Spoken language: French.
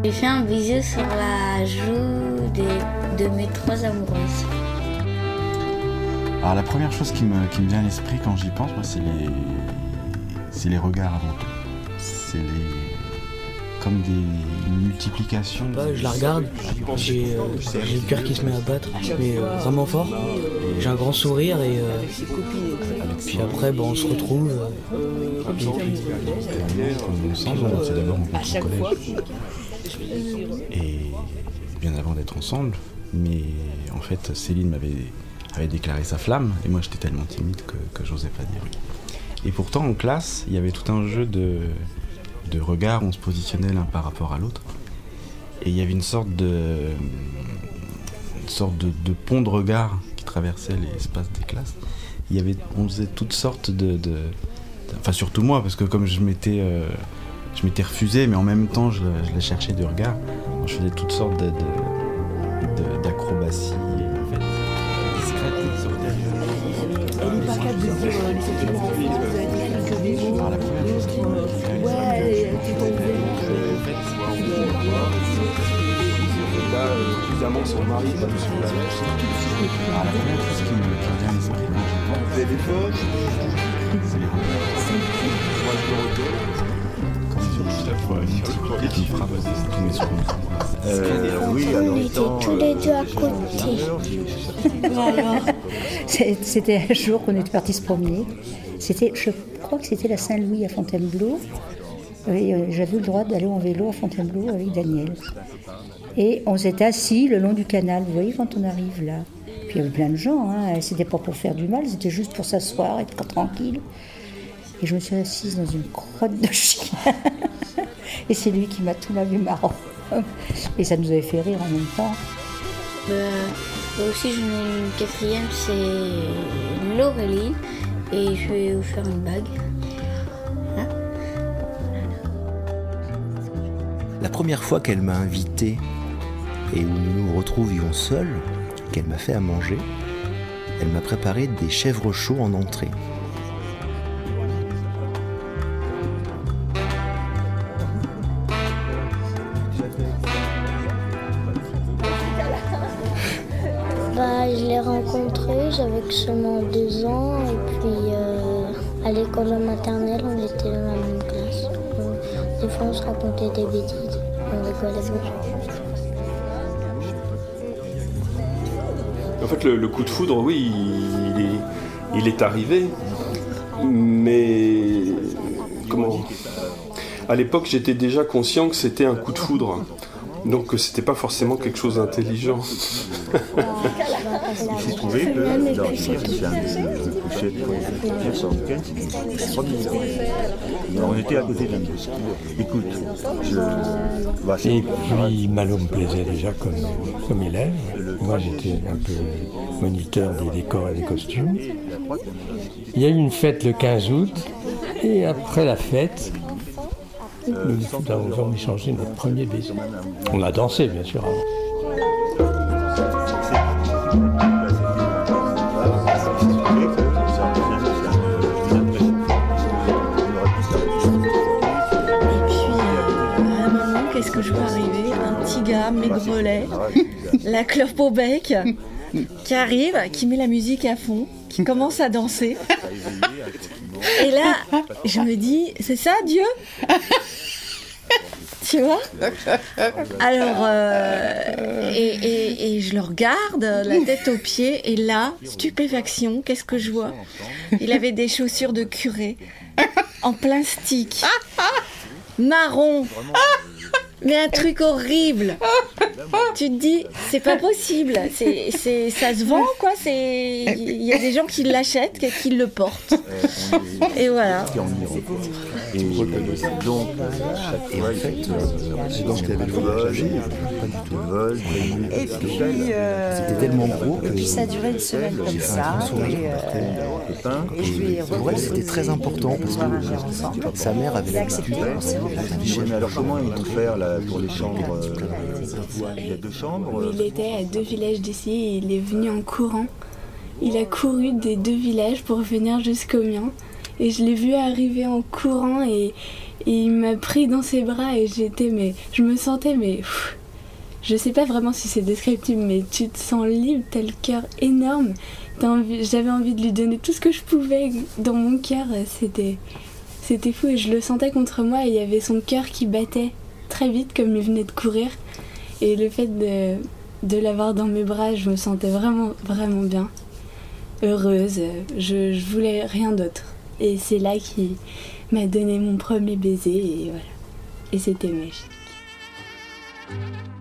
J'ai fait un bisou sur la joue de mes 3 amoureuses. Alors la première chose qui me vient à l'esprit quand j'y pense, moi, c'est les regards avant tout. C'est comme une multiplication. Je la regarde, j'ai le cœur qui se met à battre, mais vraiment fort. J'ai un grand sourire et puis après on se retrouve. Ensemble, on s'est d'abord rencontrés au collège. Et bien avant d'être ensemble, mais en fait Céline avait déclaré sa flamme et moi j'étais tellement timide que j'osais pas dire oui. Et pourtant en classe, il y avait tout un jeu de regard, on se positionnait l'un par rapport à l'autre. Et il y avait une sorte de pont de regard qui traversait l'espace des classes. On faisait toutes sortes enfin surtout moi, parce que comme je m'étais refusé, mais en même temps je la cherchais de regard. Je faisais toutes sortes d'acrobaties, en fait, discrètes et extraordinaires. Elle n'est pas capable de dire les sentiments en France, vous avez dit quelques bisous. Alors la première chose qui me t'es tombée. Là, évidemment, son mari va nous suivre. Alors la première chose qui me vient à l'esprit quand je pense, Téléphone. c'est les regards. Moi, je me retourne. Qui me frappe tous mes secondes. Oui, On était tous les deux à côté. C'était un jour qu'on était partis se promener. Je crois que c'était la Saint-Louis à Fontainebleau. Et j'avais le droit d'aller en vélo à Fontainebleau avec Daniel. Et on s'est assis le long du canal, vous voyez, quand on arrive là. Puis il y avait plein de gens, hein. C'était pas pour faire du mal, c'était juste pour s'asseoir, être tranquille. Et je me suis assise dans une crotte de chien. Et c'est lui qui m'a tout lavé marrant. Et ça nous avait fait rire en même temps. Moi aussi j'en ai une quatrième, c'est Laureline. Et je vais vous faire une bague. Hein? La première fois qu'elle m'a invité et où nous nous retrouvions seuls, qu'elle m'a fait à manger, elle m'a préparé des chèvres chauds en entrée. Je l'ai rencontré, j'avais seulement 2 ans et puis à l'école maternelle on était dans la même classe. Des fois on se racontait des bêtises, on rigolait beaucoup. En fait, le coup de foudre, oui, il est arrivé, mais comment ? À l'époque, j'étais déjà conscient que c'était un coup de foudre, donc que c'était pas forcément quelque chose d'intelligent. Il s'est trouvé que dans le coucher de ce week-end, c'était 3 minutes. On était à côté d'un bus. Écoute, et puis Malo me plaisait déjà comme élève. Moi j'étais un peu moniteur des décors et des costumes. Il y a eu une fête le 15 août et après la fête, nous avons échangé notre premier baiser. On a dansé bien sûr avant. Qu'est-ce que je vois arriver ? Un petit gars maigrelet, la clope au bec, qui arrive, qui met la musique à fond, qui commence à danser. Et là, je me dis, c'est ça Dieu ? Tu vois ? Alors, et je le regarde, la tête aux pieds, et là, stupéfaction, qu'est-ce que je vois ? Il avait des chaussures de curé, en plastique, marron. Mais un truc horrible. Tu te dis, c'est pas possible. Ça se vend, quoi. Il y a des gens qui l'achètent, qui le portent. Et voilà. Et donc, et en fait, donc il y avait le vol, pas du tout le vol, et puis, c'était tellement gros que ça a duré une semaine comme ça. Et pour elle, c'était très important parce que sa mère avait l'habitude. Mais alors, comment ils vont faire là, pour les chambres? Il y a 2 chambres. Il était à 2 villages d'ici et il est venu en courant. Il a couru des 2 villages pour venir jusqu'au mien. Et je l'ai vu arriver en courant et il m'a pris dans ses bras et je me sentais, je sais pas vraiment si c'est descriptible, mais tu te sens libre, t'as le cœur énorme. J'avais envie de lui donner tout ce que je pouvais dans mon cœur, c'était fou et je le sentais contre moi et il y avait son cœur qui battait très vite comme il venait de courir. Et le fait de l'avoir dans mes bras, je me sentais vraiment, vraiment bien, heureuse, je voulais rien d'autre. Et c'est là qu'il m'a donné mon premier baiser et voilà. Et c'était magique.